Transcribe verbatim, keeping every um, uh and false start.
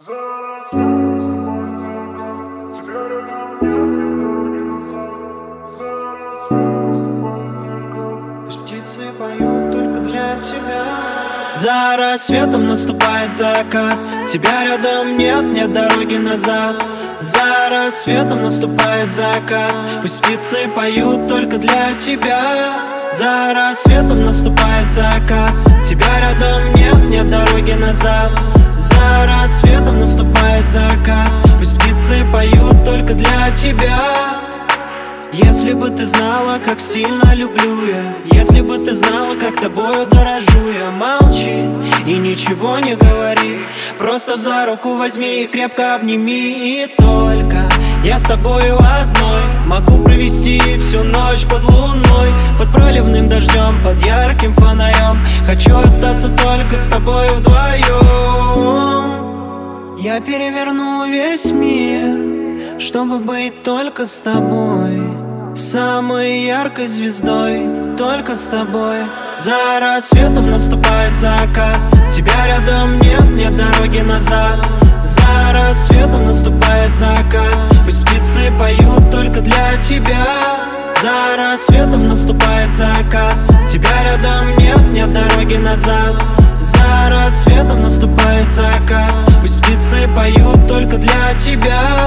За рассветом наступает закат, тебя рядом нет, ни дороги назад. За рассветом наступает закат, пусть птицы поют только для тебя. За рассветом наступает закат, тебя рядом нет, нет дороги назад. За рассветом наступает закат, пусть птицы поют только для тебя. За рассветом наступает закат, тебя рядом нет, нет дороги назад. За рассветом наступает закат, пусть птицы поют только для тебя. Если бы ты знала, как сильно люблю я, если бы ты знала, как тобою дорожу я. Молчи и ничего не говори, просто за руку возьми и крепко обними. И только я с тобою одной могу провести всю ночь под луной, под проливным дождем, под ярким фонарем. Хочу остаться только с тобою вдвоем. Я переверну весь мир, чтобы быть только с тобой, самой яркой звездой, только с тобой. За рассветом наступает закат, тебя рядом нет, нет дороги назад. За рассветом наступает закат, пусть птицы поют только для тебя. За рассветом наступает закат, тебя рядом нет, нет дороги назад. За рассветом наступает закат, пусть птицы поют только для тебя.